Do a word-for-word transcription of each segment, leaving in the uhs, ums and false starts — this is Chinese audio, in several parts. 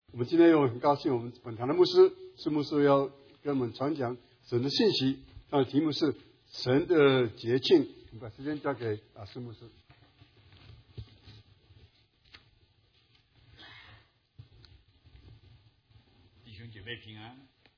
我们今天又很高兴，我们本堂的牧师是牧师要跟我们传讲神的信息，他的题目是神的节庆。我们把时间交给啊施牧师。 弟兄姐妹平安。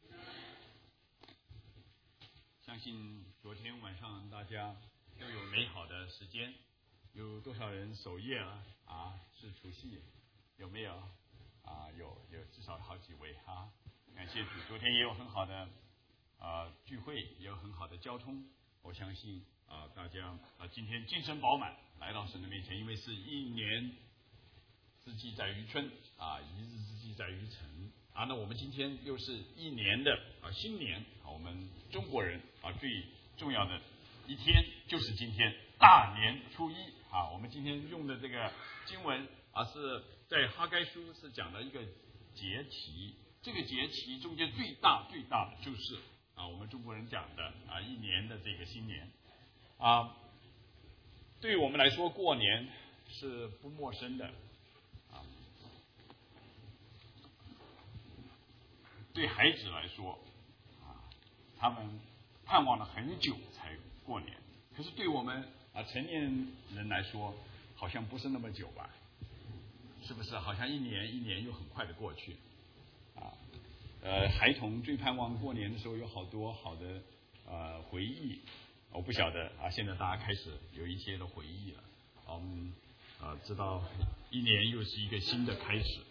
相信昨天晚上大家都有美好的时间，有多少人守夜啊？啊，是除夕，有没有？啊，有有至少好几位哈、啊，感谢主。昨天也有很好的啊聚会，也有很好的交通。我相信啊，大家啊今天精神饱满来到神的面前，因为是一年之计在于春啊，一日之计在于晨啊。那我们今天又是一年的啊新年啊，我们中国人啊最重要的一天就是今天大年初一啊。我们今天用的这个经文啊是在哈该书是讲了一个节期，这个节期中间最大最大的就是啊我们中国人讲的啊一年的这个新年啊。对于我们来说，过年是不陌生的啊。对孩子来说啊，他们盼望了很久才过年，可是对我们啊成年人来说，好像不是那么久吧？是不是？好像一年一年又很快的过去啊。呃，孩童最盼望过年的时候有好多好的呃回忆，我不晓得啊，现在大家开始有一些的回忆了。我们啊知道一年又是一个新的开始，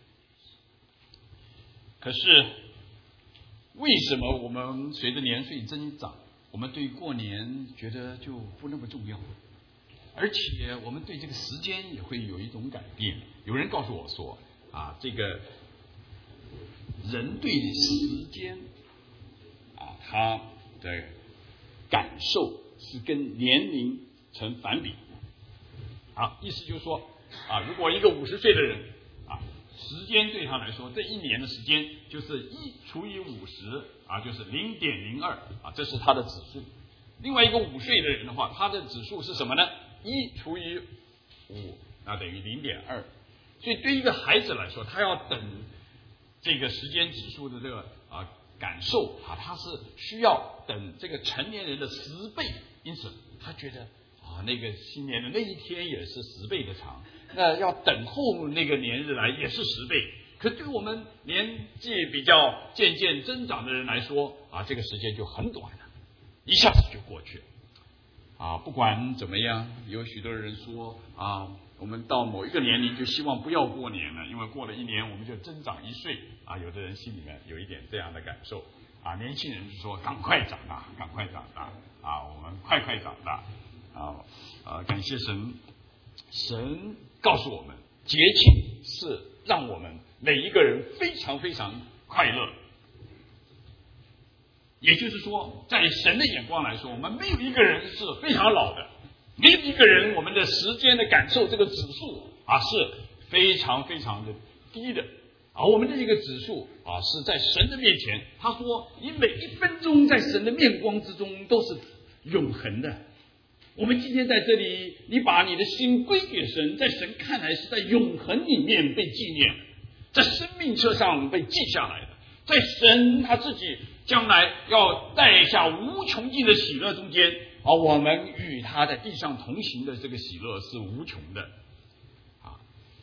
可是为什么我们随着年岁增长，我们对过年觉得就不那么重要？而且我们对这个时间也会有一种改变。有人告诉我说啊，这个人对时间啊，他的感受是跟年龄成反比。啊，意思就是说啊，如果一个五十岁的人啊，时间对他来说，这一年的时间就是一除以五十啊，就是零点零二啊，这是他的指数。另外一个五岁的人的话，他的指数是什么呢？一除以五，那等于零点二。所以对一个孩子来说，他要等这个时间指数的这个啊感受啊，他是需要等这个成年人的十倍。因此，他觉得啊，那个新年的那一天也是十倍的长，那要等候那个年日来也是十倍。可对我们年纪比较渐渐增长的人来说啊，这个时间就很短了，一下子就过去了。啊，不管怎么样，有许多人说啊，我们到某一个年龄就希望不要过年了，因为过了一年我们就增长一岁啊。有的人心里面有一点这样的感受啊。年轻人就说赶快长大，赶快长大啊，我们快快长大啊啊！感谢神，神告诉我们，节庆是让我们每一个人非常非常快乐。也就是说，在神的眼光来说，我们没有一个人是非常老的，没有一个人我们的时间的感受这个指数啊是非常非常的低的啊。我们的这个指数啊是在神的面前，他说你每一分钟在神的面光之中都是永恒的。我们今天在这里，你把你的心归给神，在神看来是在永恒里面被纪念，在生命册上被记下来的，在神他自己将来要带下无穷尽的喜乐中间，而我们与他在地上同行的这个喜乐是无穷的啊。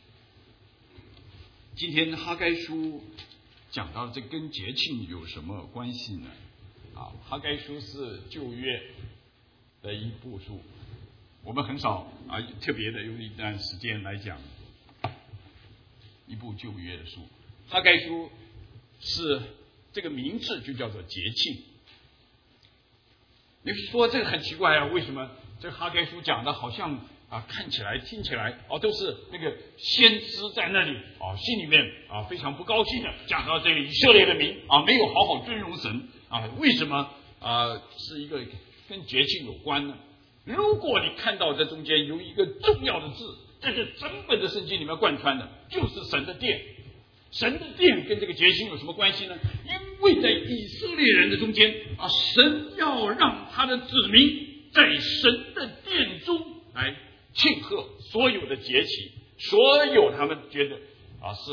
今天哈该书讲到这跟节庆有什么关系呢？啊，哈该书是旧约的一部书，我们很少啊特别的用一段时间来讲一部旧约的书。哈该书是这个名字就叫做节庆。你说这个很奇怪啊，为什么这哈该书讲的好像啊看起来听起来哦都是那个先知在那里啊心里面啊非常不高兴的讲到这个以色列的民啊没有好好尊荣神啊，为什么啊是一个跟节庆有关呢？如果你看到这中间有一个重要的字，这是整本的圣经里面贯穿的，就是神的殿。神的殿跟这个节庆有什么关系呢？因为在以色列人的中间啊，神要让他的子民在神的殿中来庆贺所有的节期，所有他们觉得啊是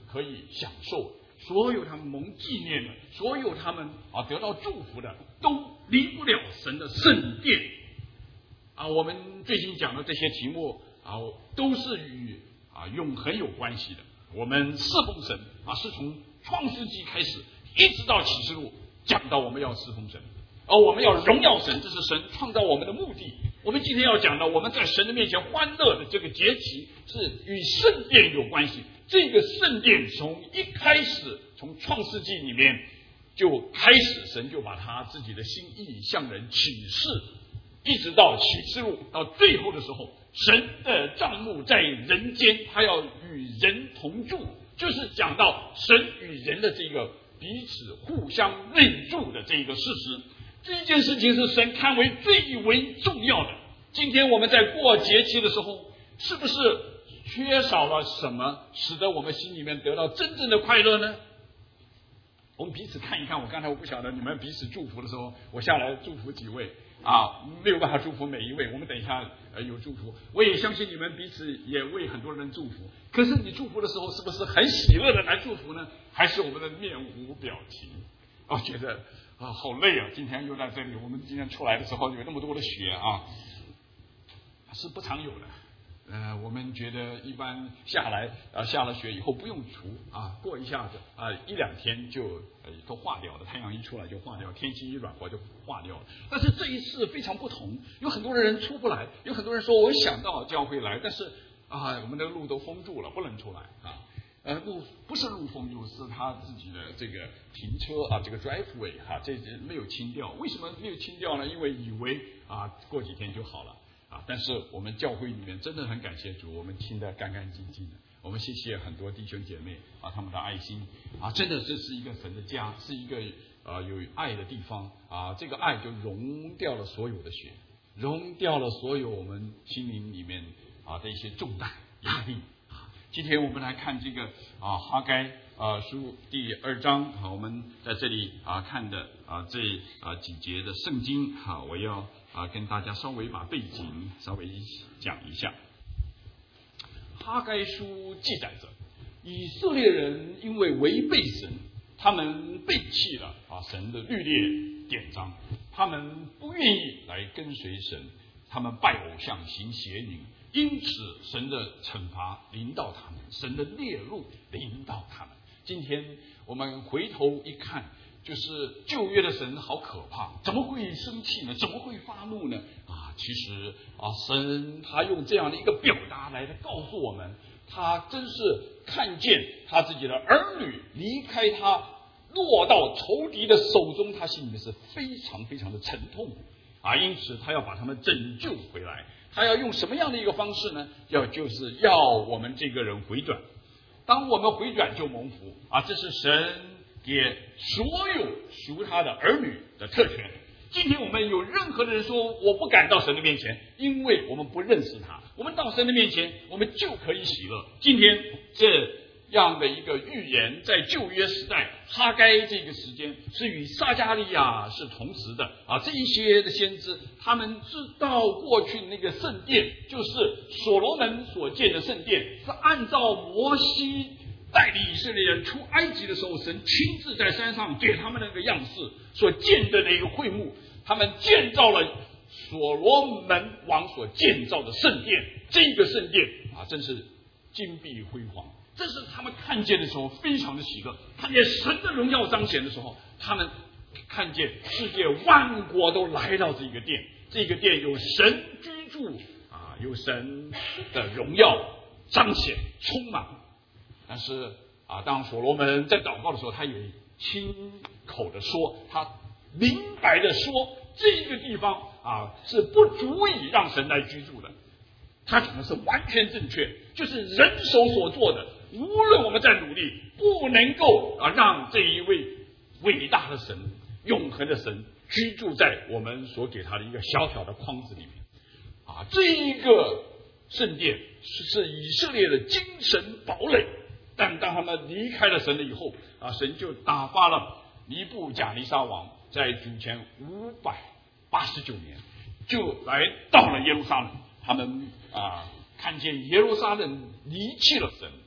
可以享受，所有他们蒙纪念的，所有他们啊得到祝福的，都离不了神的圣殿啊。我们最近讲的这些题目啊，都是与啊永恒有关系的。我们侍奉神啊，是从创世纪开始，一直到启示录讲到我们要侍奉神，而我们要荣耀神，这是神创造我们的目的。我们今天要讲的，我们在神的面前欢乐的这个节期，是与圣殿有关系。这个圣殿从一开始，从创世纪里面就开始，神就把他自己的心意向人启示，一直到启示录到最后的时候，神的帐幕在人间，他要与人同住，就是讲到神与人的这个彼此互相内住的这个事实。这件事情是神看为最为重要的。今天我们在过节期的时候，是不是缺少了什么，使得我们心里面得到真正的快乐呢？我们彼此看一看。我刚才我不晓得你们彼此祝福的时候，我下来祝福几位啊，没有办法祝福每一位。我们等一下呃有祝福，我也相信你们彼此也为很多人祝福。可是你祝福的时候，是不是很喜乐的来祝福呢？还是我们的面无表情？我觉得啊，好累啊！今天又在这里，我们今天出来的时候有那么多的雪啊，是不常有的。呃，我们觉得一般下来啊，下了雪以后不用除啊，过一下子啊，一两天就呃都化掉了，太阳一出来就化掉，天气一软和就化掉了。但是这一次非常不同，有很多的人出不来，有很多人说我想到教会来，但是啊，我们的路都封住了，不能出来啊。呃，路不是路封住，是他自己的这个停车啊，这个 driveway 哈、啊，这没有清掉。为什么没有清掉呢？因为以为啊过几天就好了啊。但是我们教会里面真的很感谢主，我们清得干干净净的。我们谢谢很多弟兄姐妹啊，他们的爱心啊，真的这是一个神的家，是一个呃有爱的地方啊。这个爱就融掉了所有的血，融掉了所有我们心灵里面啊的一些重担压力。今天我们来看这个啊哈该啊书第二章啊，我们在这里啊看的啊这啊几节的圣经哈，我要啊跟大家稍微把背景稍微讲一下。哈该书记载着以色列人因为违背神，他们背弃了啊神的律例典章，他们不愿意来跟随神，他们拜偶像行邪淫。因此神的惩罚临到他们，神的烈怒临到他们。今天我们回头一看，就是旧约的神好可怕，怎么会生气呢？怎么会发怒呢？啊，其实啊，神他用这样的一个表达来告诉我们，他真是看见他自己的儿女离开他，落到仇敌的手中，他心里面是非常非常的沉痛啊，因此他要把他们拯救回来。他要用什么样的一个方式呢？要就是要我们这个人回转。当我们回转就蒙福啊，这是神给所有属他的儿女的特权。今天我们有任何的人说我不敢到神的面前，因为我们不认识他。我们到神的面前，我们就可以喜乐。今天这样的一个预言，在旧约时代，哈该这个时间是与撒迦利亚是同时的啊。这一些的先知，他们知道过去那个圣殿，就是所罗门所建的圣殿，是按照摩西带领以色列人出埃及的时候，神亲自在山上给他们那个样式所建的那个会幕，他们建造了所罗门王所建造的圣殿。这个圣殿啊，真是金碧辉煌。这是他们看见的时候非常的喜乐，看见神的荣耀彰显的时候，他们看见世界万国都来到这个殿，这个殿有神居住啊，有神的荣耀彰显充满。但是啊，当所罗门在祷告的时候，他也亲口的说，他明白的说，这个地方啊是不足以让神来居住的。他讲的是完全正确，就是人手所做的，无论我们在努力，不能够啊让这一位伟大的神、永恒的神居住在我们所给他的一个小小的框子里面啊。这一个圣殿是以色列的精神堡垒，但当他们离开了神了以后啊，神就打发了尼布甲尼撒王，在主前五百八十九年就来到了耶路撒冷。他们啊看见耶路撒冷离弃了神，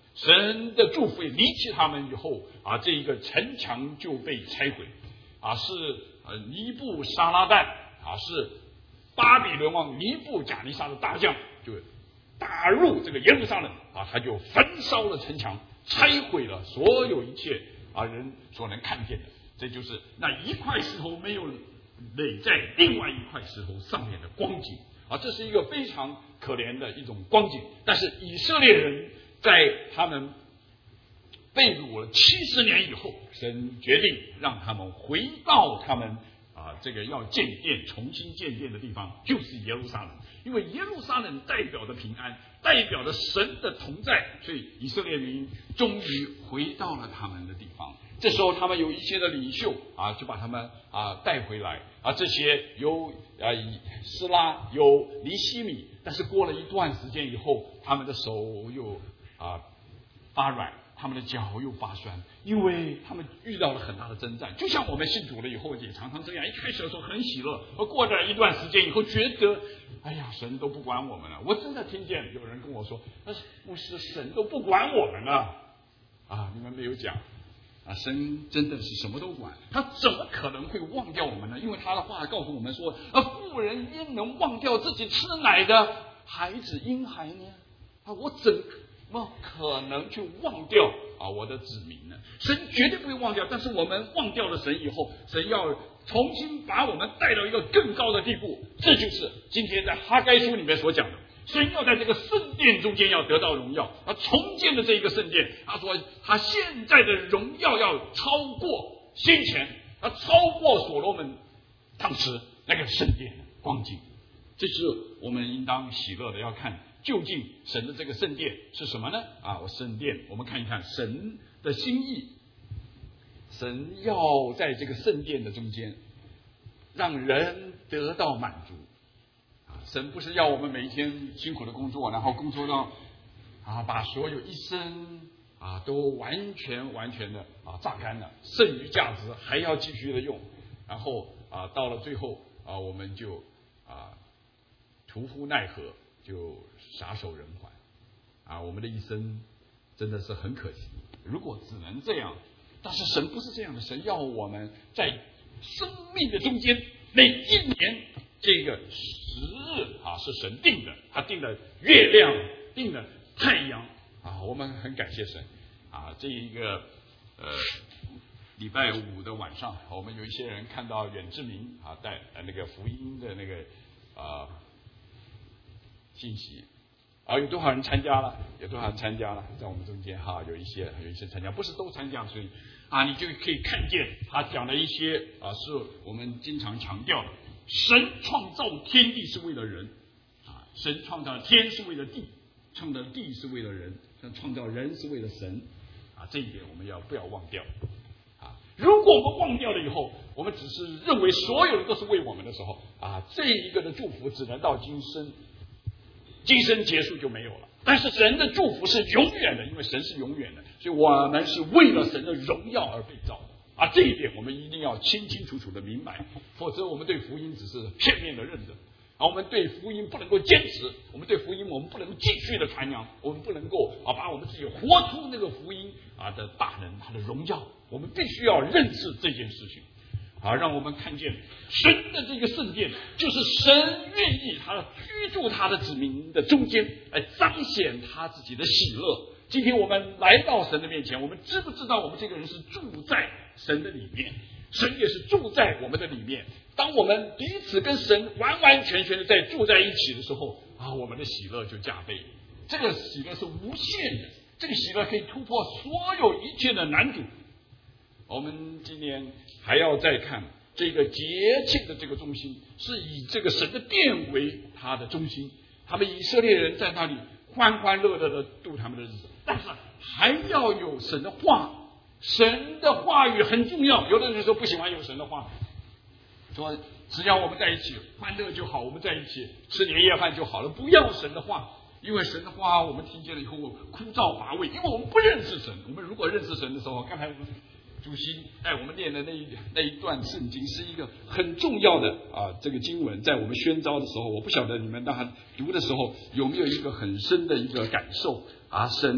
神的祝福也离弃他们以后啊，这一个城墙就被拆毁啊，是呃尼布撒拉旦啊，是巴比伦王尼布甲尼撒的大将，就打入这个耶路撒冷啊，他就焚烧了城墙，拆毁了所有一切啊人所能看见的。这就是那一块石头没有垒在另外一块石头上面的光景啊，这是一个非常可怜的一种光景。但是以色列人在他们被掳了七十年以后，神决定让他们回到他们啊这个要建殿重新建殿的地方，就是耶路撒冷。因为耶路撒冷代表的平安，代表着神的同在，所以以色列民终于回到了他们的地方。这时候他们有一些的领袖啊，就把他们啊带回来啊，这些有啊斯拉有尼希米，但是过了一段时间以后，他们的手又啊发软，他们的脚又发酸，因为他们遇到了很大的征战。就像我们信主了以后也常常这样，一开始的时候很喜乐，而过了一段时间以后觉得哎呀神都不管我们了。我真的听见有人跟我说，但是牧师神都不管我们了啊，你们没有讲啊，神真的是什么都管，他怎么可能会忘掉我们呢？因为他的话告诉我们说，啊，妇人焉能忘掉自己吃奶的孩子婴孩呢？啊，我怎么可能去忘掉啊我的子民呢？神绝对不会忘掉，但是我们忘掉了神以后，神要重新把我们带到一个更高的地步。这就是今天在哈该书里面所讲的，神要在这个圣殿中间要得到荣耀，而重建的这一个圣殿，他说他现在的荣耀要超过先前，而超过所罗门当时那个圣殿的光景。这是我们应当喜乐的，要看究竟神的这个圣殿是什么呢？啊，圣殿我们看一看神的心意。神要在这个圣殿的中间让人得到满足。神不是要我们每一天辛苦的工作，然后工作到啊把所有一生啊都完全完全的啊榨干了，剩余价值还要继续的用，然后啊到了最后啊我们就啊徒呼奈何，就撒手人寰啊，我们的一生真的是很可惜。如果只能这样，但是神不是这样的，神要我们在生命的中间每一年这个时日啊是神定的，他定了月亮，定了太阳啊，我们很感谢神啊。这一个呃礼拜五的晚上，我们有一些人看到远志明啊带呃那个福音的那个啊信息啊，有多少人参加了？有多少人参加了？在我们中间哈，有一些有一些参加，不是都参加，所以啊你就可以看见他讲的一些啊是我们经常强调的。神创造天地是为了人啊，神创造天是为了地，创造地是为了人，创造人是为了神啊，这一点我们要不要忘掉啊？如果我们忘掉了以后，我们只是认为所有人都是为我们的时候啊，这一个的祝福只能到今生，今生结束就没有了。但是神的祝福是永远的，因为神是永远的，所以我们是为了神的荣耀而被造的。啊，这一点我们一定要清清楚楚的明白，否则我们对福音只是片面的认识，啊，我们对福音不能够坚持，我们对福音我们不能继续的传扬，我们不能够啊把我们自己活出那个福音啊的大能，它的荣耀，我们必须要认识这件事情，啊，让我们看见神的这个圣殿，就是神愿意他居住他的子民的中间，来彰显他自己的喜乐。今天我们来到神的面前，我们知不知道我们这个人是住在神的里面，神也是住在我们的里面。当我们彼此跟神完完全全的在住在一起的时候啊，我们的喜乐就加倍。这个喜乐是无限的，这个喜乐可以突破所有一切的难阻。我们今年还要再看这个节庆的这个中心，是以这个神的殿为它的中心。他们以色列人在那里欢欢乐乐的度他们的日子，但是还要有神的话，神的话语很重要。有的人说不喜欢有神的话，说只要我们在一起欢乐就好，我们在一起吃年夜饭就好了，不要神的话。因为神的话我们听见了以后枯燥乏味，因为我们不认识神。我们如果认识神的时候，刚才我们主席带我们念的那一那一段圣经是一个很重要的啊，这个经文在我们宣召的时候，我不晓得你们当他读的时候有没有一个很深的一个感受啊？神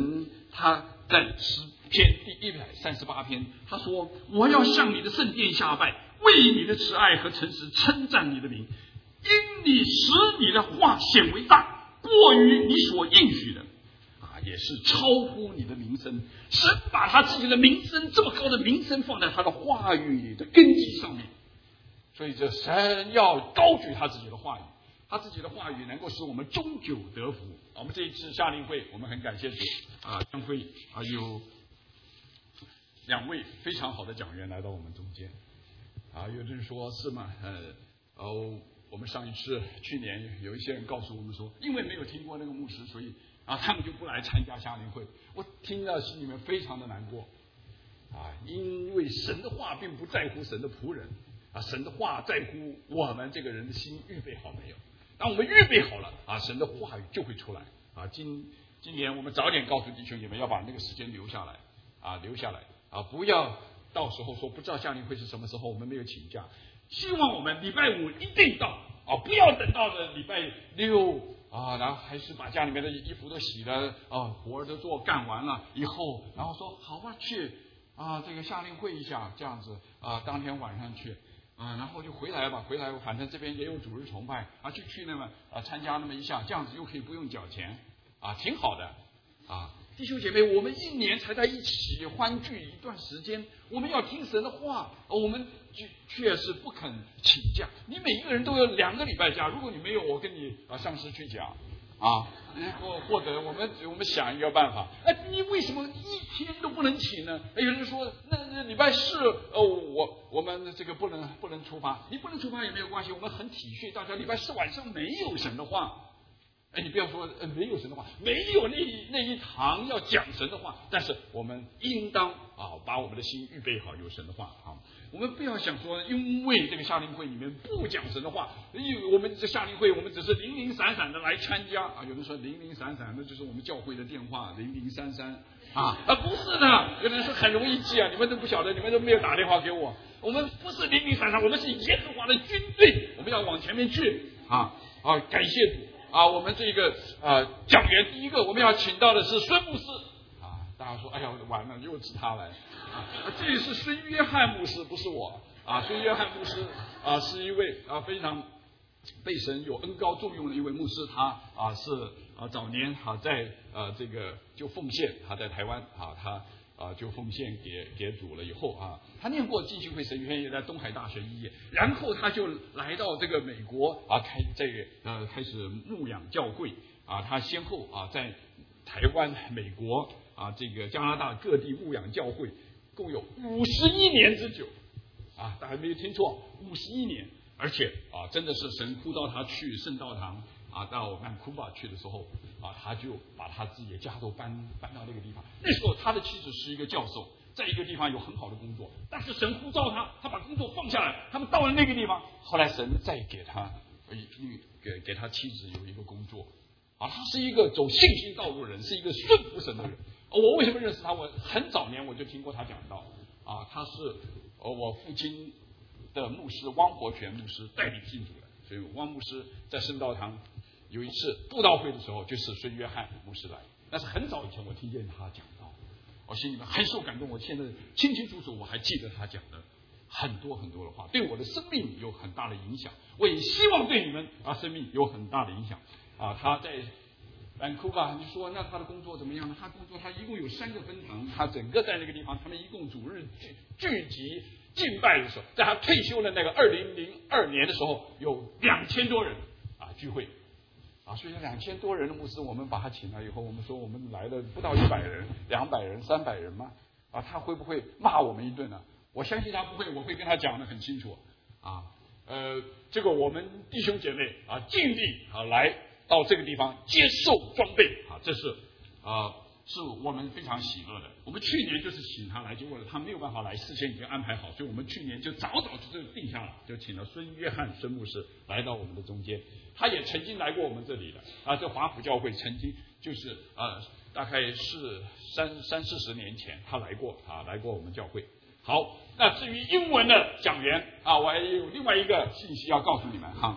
他在诗篇第一百三十八篇，他说：“我要向你的圣殿下拜，为你的慈爱和诚实称赞你的名，因你使你的话显为大，过于你所应许的。”啊，也是超乎你的名声。神把他自己的名声，这么高的名声放在他的话语的根基上面，所以这神要高举他自己的话语，他自己的话语能够使我们终久得福。我们这一次夏令会，我们很感谢主啊，将会啊有两位非常好的讲员来到我们中间啊。有人说是吗？呃哦，我们上一次去年有一些人告诉我们说，因为没有听过那个牧师，所以啊他们就不来参加夏令会。我听到心里面非常的难过啊，因为神的话并不在乎神的仆人啊，神的话在乎我们这个人的心预备好没有。当我们预备好了啊，神的话语就会出来啊。今今年我们早点告诉弟兄姐妹要把那个时间留下来啊，留下来啊，不要到时候说不知道夏令会是什么时候，我们没有请假。希望我们礼拜五一定到啊，不要等到了礼拜六啊，然后还是把家里面的衣服都洗了啊，活都做干完了以后，然后说好吧去啊这个夏令会一下这样子啊，当天晚上去。啊，然后就回来吧，回来反正这边也有主日崇拜啊，就去那么啊参加那么一下，这样子又可以不用缴钱啊，挺好的啊。弟兄姐妹，我们一年才在一起欢聚一段时间，我们要听神的话，我们却却是不肯请假。你每一个人都有两个礼拜假，如果你没有，我跟你啊上司去讲啊，或或者我们我们想一个办法，哎，你为什么一天都不能请呢？有人说，那那礼拜四哦，我我们这个不能不能出发，你不能出发也没有关系，我们很体恤大家。礼拜四晚上没有神的话，哎，你不要说呃没有神的话，没有那一那一堂要讲神的话，但是我们应当啊把我们的心预备好有神的话啊。我们不要想说，因为这个夏令会里面不讲神的话，因为我们这夏令会我们只是零零散散的来参加啊。有人说零零散散，那就是我们教会的电话零零三三啊啊，不是的。有人说很容易记啊，你们都不晓得，你们都没有打电话给我。我们不是零零散散，我们是耶和华的军队，我们要往前面去啊啊！感谢主啊！我们这个啊讲员第一个我们要请到的是孙牧师啊。大家说，哎呀，完了，又是他来。啊，这是孙约翰牧师，不是我啊。孙约翰牧师啊，是一位啊非常被神有恩高重用的一位牧师。他啊是啊早年啊在呃这个就奉献，他在台湾啊他啊就奉献给给主了以后啊，他念过浸信会神学院，也在东海大学毕业，然后他就来到这个美国啊开这个呃开始牧养教会啊。他先后啊在台湾、美国啊这个加拿大各地牧养教会。共有五十一年之久啊！大家没有听错，五十一年，而且啊，真的是神呼召他去圣道堂啊，到曼库巴去的时候啊，他就把他自己的家都搬搬到那个地方。那时候他的妻子是一个教授，在一个地方有很好的工作，但是神呼召他，他把工作放下来，他们到了那个地方，后来神再给他给给他妻子有一个工作啊，他是一个走信心道路的人，是一个顺服神的人。我为什么认识他？我很早年我就听过他讲道啊，他是呃我父亲的牧师汪伯全牧师带领信主的，所以汪牧师在圣道堂有一次布道会的时候，就是孙约翰牧师来，那是很早以前我听见他讲道，我心里面很受感动，我现在清清楚楚我还记得他讲的很多很多的话，对我的生命有很大的影响，我也希望对你们啊生命有很大的影响啊。他在兰库巴，你说那他的工作怎么样呢？他工作他一共有三个分堂，他整个在那个地方，他们一共主日聚聚集敬拜的时候，在他退休的那个二零零二年的时候，有两千多人啊聚会啊，所以两千多人的牧师，我们把他请来以后，我们说我们来了不到一百人、两百人、三百人吗？啊，他会不会骂我们一顿呢？我相信他不会，我会跟他讲得很清楚啊。呃，这个我们弟兄姐妹啊，尽力啊来。到这个地方接受装备啊，这是啊、呃，是我们非常喜乐的。我们去年就是请他来，结果他没有办法来，事先已经安排好，所以我们去年就早早就定下了，就请了孙约翰孙牧师来到我们的中间。他也曾经来过我们这里的啊，这华府教会曾经就是呃，大概是三三四十年前他来过啊，来过我们教会。好，那至于英文的讲员啊，我还有另外一个信息要告诉你们哈，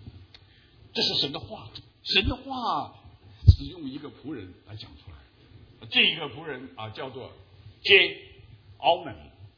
这是神的话。神的话只用一个仆人来讲出来这个仆人啊叫做 J. Allman。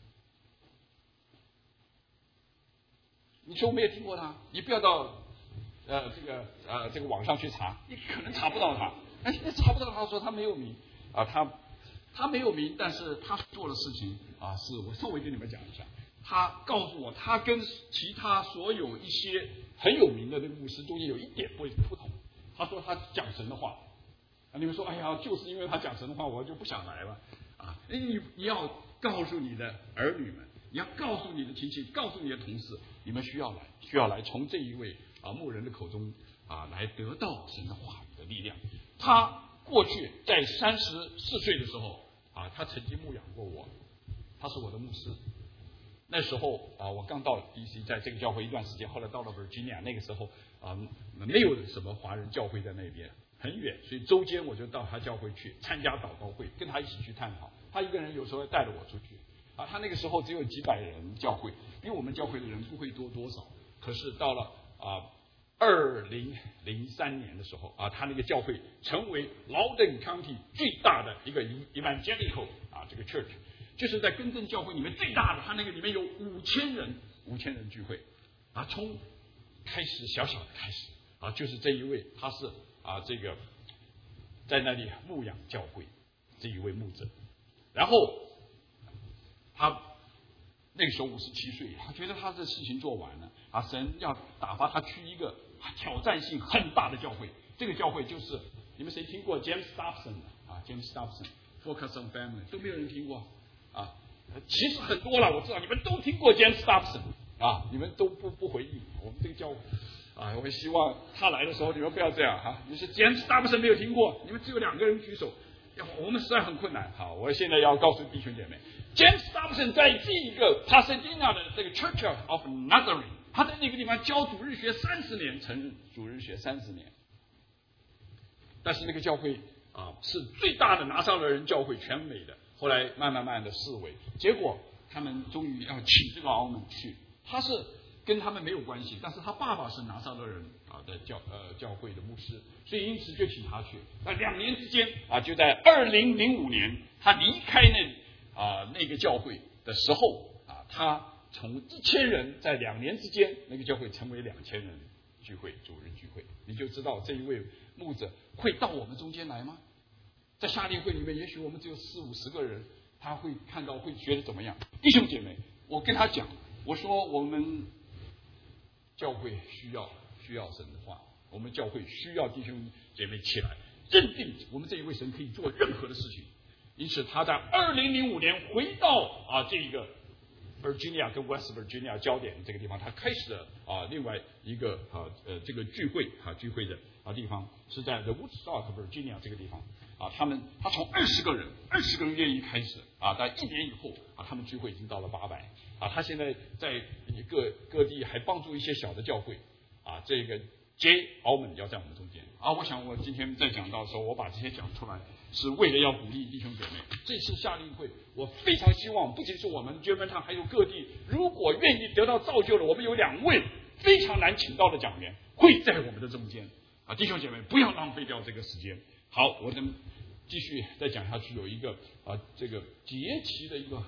你说我没有听过他，你不要到呃这个呃这个网上去查，你可能查不到他。哎，你查不到他，说他没有名啊，他他没有名，但是他做的事情啊，是我稍微跟你们讲一下。他告诉我，他跟其他所有一些很有名的那个牧师中间有一点不不同。他说他讲神的话，啊，你们说，哎呀，就是因为他讲神的话，我就不想来了啊！你你要告诉你的儿女们，你要告诉你的亲戚，告诉你的同事，你们需要来，需要来从这一位啊牧人的口中啊来得到神的话语的力量。他过去在三十四岁的时候啊，他曾经牧养过我，他是我的牧师。那时候啊，我刚到 D C， 在这个教会一段时间，后来到了 Virginia， 那个时候啊，没有什么华人教会在那边，很远，所以周间我就到他教会去参加祷告会，跟他一起去探讨。他一个人有时候带着我出去啊，他那个时候只有几百人教会，比我们教会的人不会多多少。可是到了啊二零零三年的时候啊，他那个教会成为 Loudoun County 最大的一个 Evangelical 啊这个 church。就是在更正教会里面最大的，他那个里面有五千人，五千人聚会啊，从开始小小的开始啊，就是这一位他是啊这个在那里牧养教会这一位牧者，然后他那个时候五十七岁，他觉得他这事情做完了啊，神要打发他去一个挑战性很大的教会，这个教会就是你们谁听过 James Dobson 啊 James Dobson Focus on Family 都没有人听过。啊，其实很多了，我知道你们都听过 James Dobson 啊，你们都不不回应。我们这个教啊，我希望他来的时候你们不要这样哈、啊。你是 James Dobson 没有听过，你们只有两个人举手，我们实在很困难。好，我现在要告诉弟兄姐妹 ，James Dobson 在这一个 Pasadena 的这个 Church of Nazarene， 他在那个地方教主日学三十年，承主日学三十年。但是那个教会啊，是最大的拿撒勒人教会，全美的。后来慢慢慢的式微，结果他们终于要请这个奥门去，他是跟他们没有关系，但是他爸爸是拿撒勒人啊的教呃教会的牧师，所以因此就请他去。那两年之间啊，就在二零零五年他离开那啊那个教会的时候啊，他从一千人在两年之间，那个教会成为两千人聚会，主日聚会，你就知道这一位牧者会到我们中间来吗？在夏令会里面，也许我们只有四五十个人，他会看到，会觉得怎么样？弟兄姐妹，我跟他讲，我说我们教会需要需要神的话，我们教会需要弟兄姐妹起来，认定我们这一位神可以做任何的事情。因此，他在二零零五年回到啊这个 Virginia 跟 West Virginia 焦点这个地方，他开始了啊另外一个啊呃这个聚会啊聚会的啊地方是在 The Woodstock Virginia 这个地方。啊，他们他从二十个人，二十个人愿意开始啊，但一年以后啊，他们聚会已经到了八百啊。他现在在各各地还帮助一些小的教会啊。这个 J. Allman 要在我们中间啊。我想我今天在讲到的时候，我把这些讲出来，是为了要鼓励弟兄姐妹。这次夏令会，我非常希望，不仅是我们 Germantown， 还有各地，如果愿意得到造就的，我们有两位非常难请到的讲员会在我们的中间啊。弟兄姐妹，不要浪费掉这个时间。好，我们继续再讲下去，有一个啊，这个节期的一个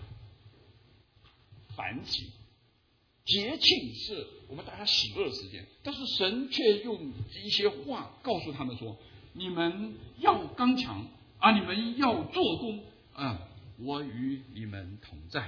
反省。节庆是我们大家喜乐的时间，但是神却用一些话告诉他们说：你们要刚强啊，你们要做工啊，我与你们同在。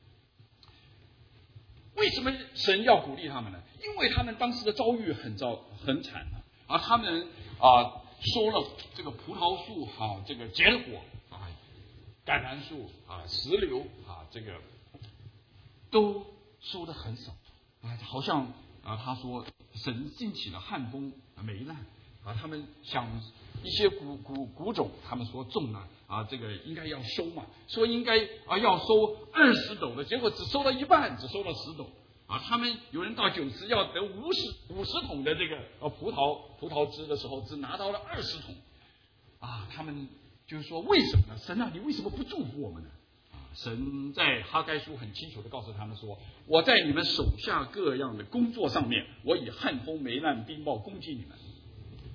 为什么神要鼓励他们呢？因为他们当时的遭遇很糟很惨啊，而他们啊。收了这个葡萄树啊，这个结了果啊，橄榄树啊，石榴啊，这个都收的很少啊，好像啊，他说神兴起了旱风霉烂啊，他们想一些谷谷谷种，他们说种了啊，这个应该要收嘛，说应该啊要收二十斗的，结果只收了一半，只收了十斗。啊，他们有人到九十要得五十五十桶的这个呃葡萄葡萄汁的时候，只拿到了二十桶，啊，他们就是说为什么呢？神啊，你为什么不祝福我们呢？啊，神在哈该书很清楚的告诉他们说，我在你们手下各样的工作上面，我以旱风霉烂冰雹攻击你们。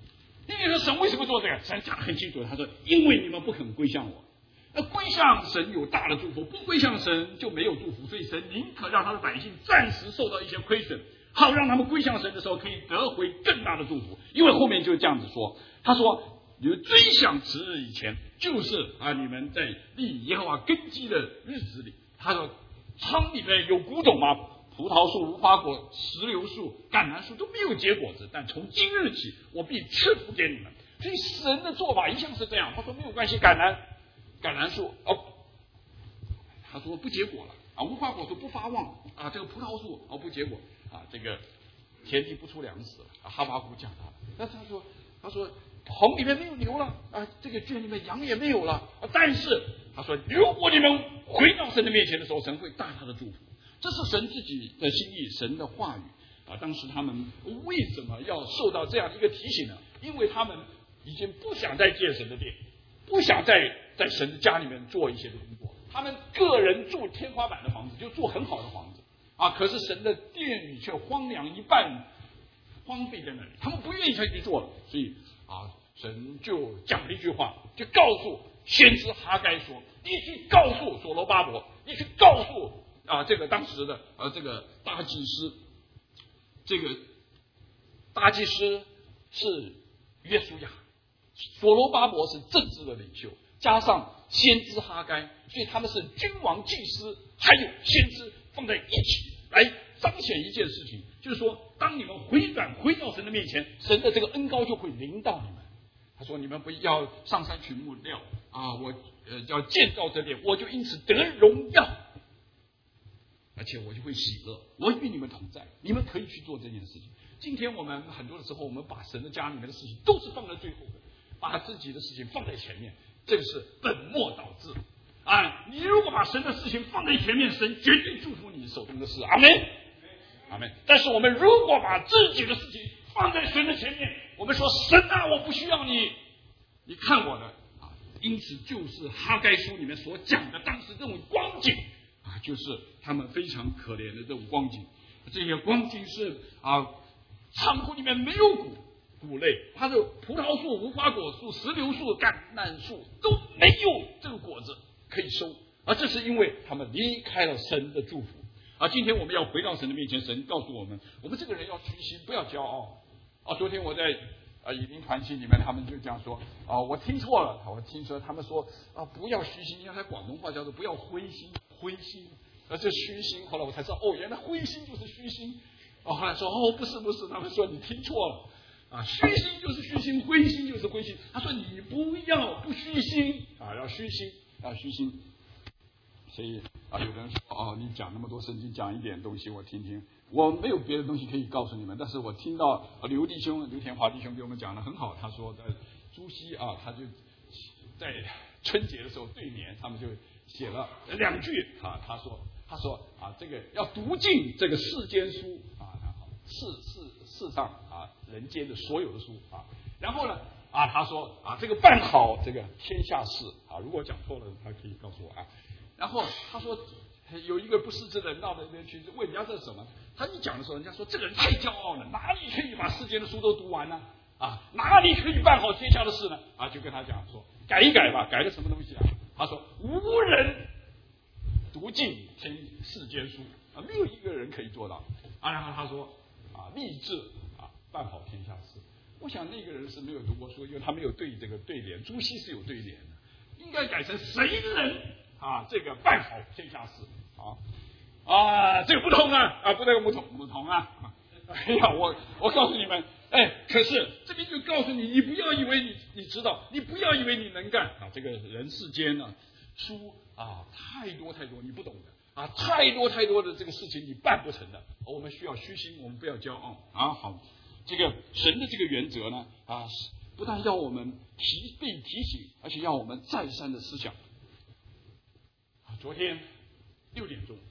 你说神为什么做这个？神讲得很清楚，他说因为你们不肯归向我。那归向神有大的祝福，不归向神就没有祝福，所以神宁可让他的百姓暂时受到一些亏损，好让他们归向神的时候可以得回更大的祝福。因为后面就是这样子说，他说你们追想迟日以前，就是啊你们在立耶和华根基的日子里。他说仓里面有谷种吗？葡萄树、无花果、石榴树、橄榄树都没有结果子，但从今日起我必赐福给你们。所以神的做法一向是这样，他说没有关系，橄榄橄榄树哦，他说不结果了啊，无花果树不发旺啊，这个葡萄树哦不结果啊，这个田地不出粮食了啊，哈巴谷讲他了。但是他说他说棚里面没有牛了啊，这个圈里面羊也没有了啊，但是他说如果你们回到神的面前的时候，神会大大的祝福。这是神自己的心意，神的话语啊。当时他们为什么要受到这样的一个提醒呢？因为他们已经不想再建神的殿，不想再在神的家里面做一些的工作，他们个人住天花板的房子，就住很好的房子啊。可是神的殿宇却荒凉一半，荒废在那里，他们不愿意再去做了。所以啊，神就讲了一句话，就告诉先知哈该说：“你去告诉所罗巴伯，你去告诉。”啊，这个当时的呃，这个大祭司，这个大祭司是约书亚，所罗巴伯是政治的领袖，加上先知哈该，所以他们是君王、祭司还有先知放在一起来彰显一件事情，就是说，当你们回转回到神的面前，神的这个恩膏就会临到你们。他说：“你们不要上山取木料啊，我呃要建造这殿，我就因此得荣耀。”而且我就会喜乐，我与你们同在，你们可以去做这件事情。今天我们很多的时候，我们把神的家里面的事情都是放在最后的，把自己的事情放在前面，这个是本末倒置啊！你如果把神的事情放在前面，神绝对祝福你手中的事。阿们，阿们。但是我们如果把自己的事情放在神的前面，我们说神啊，我不需要你，你看我的啊。因此，就是哈该书里面所讲的当时这种光景。啊，就是他们非常可怜的这种光景，这些光景是啊，仓库里面没有谷谷类，它的葡萄树、无花果树、石榴树、橄榄树都没有这个果子可以收，而这是因为他们离开了神的祝福。啊，今天我们要回到神的面前，神告诉我们，我们这个人要虚心，不要骄傲。啊，昨天我在啊以灵团契里面，他们就这样说啊，我听错了，我听说他们说啊，不要虚心，因为他广东话叫做不要灰心。灰心，而这虚心，后来我才知道，哦，原来灰心就是虚心。哦，后来说，哦，不是不是，他们说你听错了，啊，虚心就是虚心，灰心就是灰心。他说你不要不虚心啊，要虚心，要虚心。所以啊，有人说，哦，你讲那么多圣经，讲一点东西我听听。我没有别的东西可以告诉你们，但是我听到刘弟兄、刘田华弟兄给我们讲的很好。他说在朱熹啊，他就在春节的时候对联，他们就写了两句啊，他说他说啊，这个要读尽这个世间书啊，世世世上啊人间的所有的书啊，然后呢啊他说啊这个办好这个天下事啊，如果讲错了他可以告诉我啊。然后他说有一个不识之人到那边去问人家这是什么，他一讲的时候，人家说这个人太骄傲了，哪里可以把世间的书都读完呢？啊，哪里可以办好天下的事呢？啊，就跟他讲说改一改吧，改了什么东西啊？他说无人读尽天世间书啊，没有一个人可以做到啊。然后他说啊，立志啊办好天下事。我想那个人是没有读过书，因为他没有对这个对联，朱熹是有对联的，应该改成谁人啊这个办好天下事啊啊，这个不同啊啊，不这个不同不同啊。哎呀，我我告诉你们，哎，可是这边就告诉你，你不要以为你你知道，你不要以为你能干啊！这个人世间呢，书啊太多太多你不懂的啊，太多太多的这个事情你办不成的。我们需要虚心，我们不要骄傲啊！好，这个神的这个原则呢啊，不但要我们提被提醒，而且要我们再三的思想。昨天六点钟，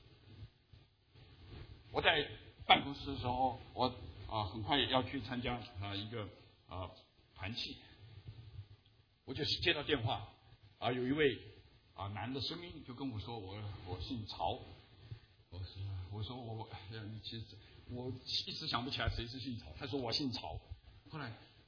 我在办公室的时候，我啊很快要去参加啊一个啊团契，我就接到电话啊，有一位啊男的声音就跟我说，我我姓曹，我说我说我其实我一时想不起来谁是姓曹，他说我姓曹，后来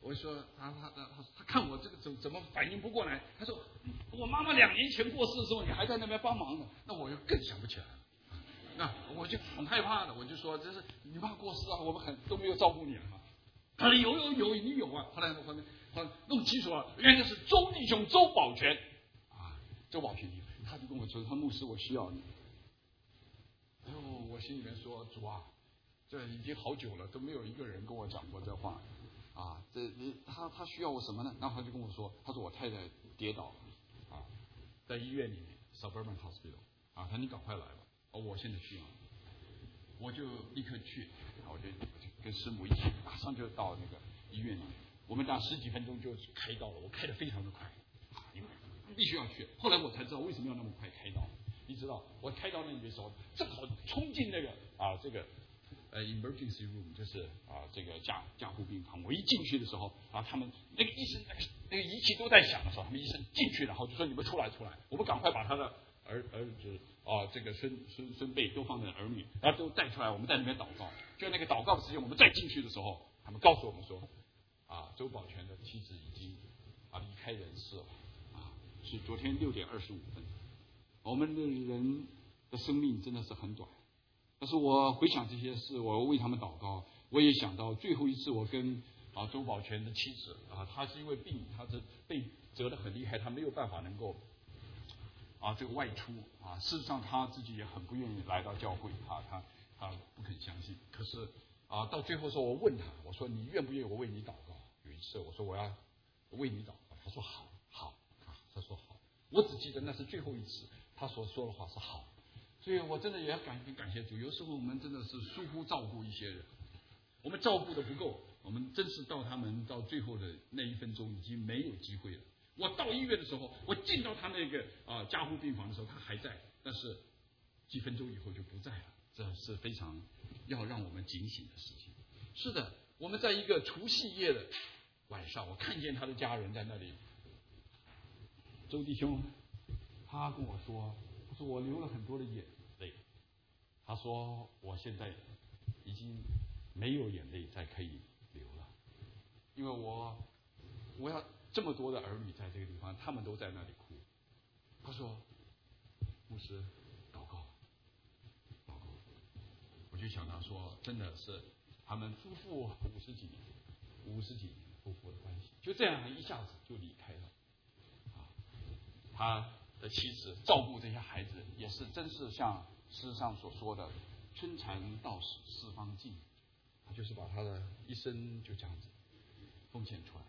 我说他他他他他看我这个怎怎么反应不过来，他说我妈妈两年前过世的时候，你还在那边帮忙呢，那我就更想不起来了。那我就很害怕的，我就说这是你妈过世啊，我们很都没有照顾你啊。他说有有有，你有啊。后来我后来后来弄清楚了，原来是周弟兄周保全啊，周保全，他就跟我说，他牧师我需要你。哎呦，我心里面说主啊，这已经好久了，都没有一个人跟我讲过这话啊。这你他他需要我什么呢？然后他就跟我说，他说我太太跌倒了啊，在医院里面 Suburban Hospital 啊，他说你赶快来吧。哦，我现在需要，我就立刻去，我就跟师母一起，马上就到那个医院里面。我们打十几分钟就开刀了，我开得非常的快，因为必须要去。后来我才知道为什么要那么快开刀。你知道，我开刀那里的时候，正好冲进那个啊这个呃 emergency room， 就是啊这个加加护病房。我一进去的时候啊，他们那个医生那个那个仪器都在响的时候，他们医生进去，然后就说你们出来出来，我们赶快把他的儿儿子。啊，这个孙孙孙辈都放在儿女，然后都带出来，我们在那边祷告。就那个祷告的时间，我们再进去的时候，他们告诉我们说，啊，周保全的妻子已经啊离开人世了，啊，是昨天六点二十五分。我们的人的生命真的是很短，但是我回想这些事，我为他们祷告，我也想到最后一次我跟啊周保全的妻子啊，他是因为病，他是被折得很厉害，他没有办法能够。啊，这个外出啊，事实上他自己也很不愿意来到教会啊，他他不肯相信。可是啊，到最后时候我问他，我说你愿不愿意我为你祷告？有一次我说我要为你祷告，他说好，好啊，他说好。我只记得那是最后一次，他所说的话是好。所以我真的也要感感谢主。有时候我们真的是疏忽照顾一些人，我们照顾的不够，我们真是到他们到最后的那一分钟已经没有机会了。我到医院的时候，我进到他那个啊加护病房的时候，他还在，但是几分钟以后就不在了。这是非常要让我们警醒的事情。是的，我们在一个除夕夜的晚上，我看见他的家人在那里。周弟兄，他跟我说，他说我流了很多的眼泪，他说我现在已经没有眼泪再可以流了，因为我我要。这么多的儿女在这个地方，他们都在那里哭。他说：“牧师，祷告，祷告。”我就想到说，真的是他们夫妇五十几年、五十几年夫妇的关系，就这样一下子就离开了。啊，他的妻子照顾这些孩子，也是真是像诗上所说的“春蚕到死丝方尽”，他就是把他的一生就这样子奉献出来。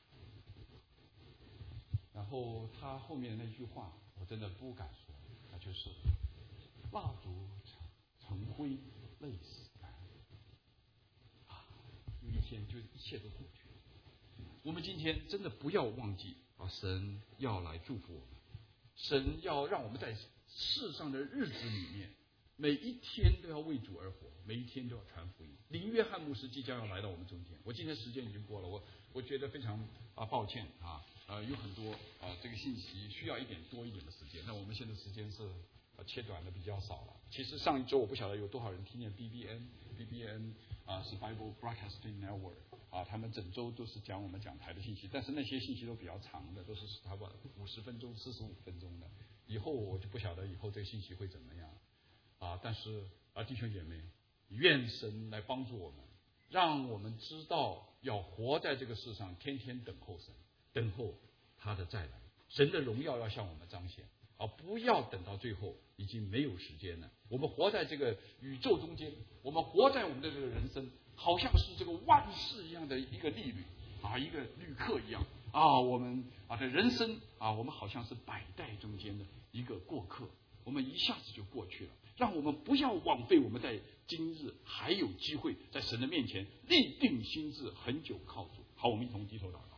然后他后面那句话，我真的不敢说，那就是“蜡烛成灰，泪始干”。啊，有一天就一切都过去了。我们今天真的不要忘记啊，神要来祝福我们，神要让我们在世上的日子里面，每一天都要为主而活，每一天都要传福音。林约翰牧师即将要来到我们中间，我今天时间已经过了，我我觉得非常啊抱歉啊。呃，有很多啊、呃，这个信息需要一点多一点的时间。那我们现在时间是呃切短的比较少了。其实上一周我不晓得有多少人听见 B B N，B B N 啊、呃、是 Bible Broadcasting Network 啊，他们整周都是讲我们讲台的信息，但是那些信息都比较长的，都是差不多五十分钟、四十五分钟的。以后我就不晓得以后这个信息会怎么样啊。但是啊，弟兄姐妹，愿神来帮助我们，让我们知道要活在这个世上，天天等候神。等候他的再来，神的荣耀要向我们彰显啊！不要等到最后已经没有时间了。我们活在这个宇宙中间，我们活在我们的这个人生，好像是这个万世一样的一个利旅啊，一个旅客一样啊。我们啊的人生啊，我们好像是百代中间的一个过客，我们一下子就过去了。让我们不要枉费我们在今日还有机会在神的面前立定心志，很久靠主。好，我们一同低头祷告。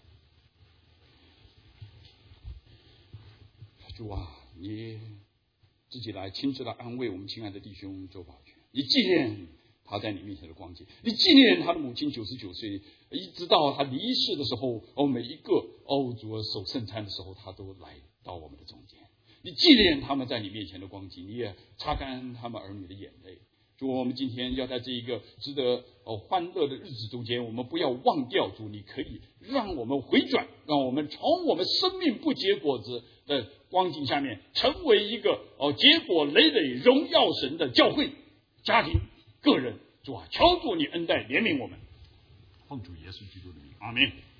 主啊，你自己来亲自来安慰我们亲爱的弟兄周保全，你纪念他在你面前的光景，你纪念他的母亲九十九岁，一直到他离世的时候，哦，每一个哦主啊守圣餐的时候，他都来到我们的中间。你纪念他们在你面前的光景，你也擦干他们儿女的眼泪。 主，我们今天要在这一个值得哦欢乐的日子中间，我们不要忘掉主，你可以让我们回转，让我们从我们生命不结果子的光景下面，成为一个哦结果累累荣耀神的教会、家庭、个人。主啊，求主你恩待怜悯我们，奉主耶稣基督的名，阿们。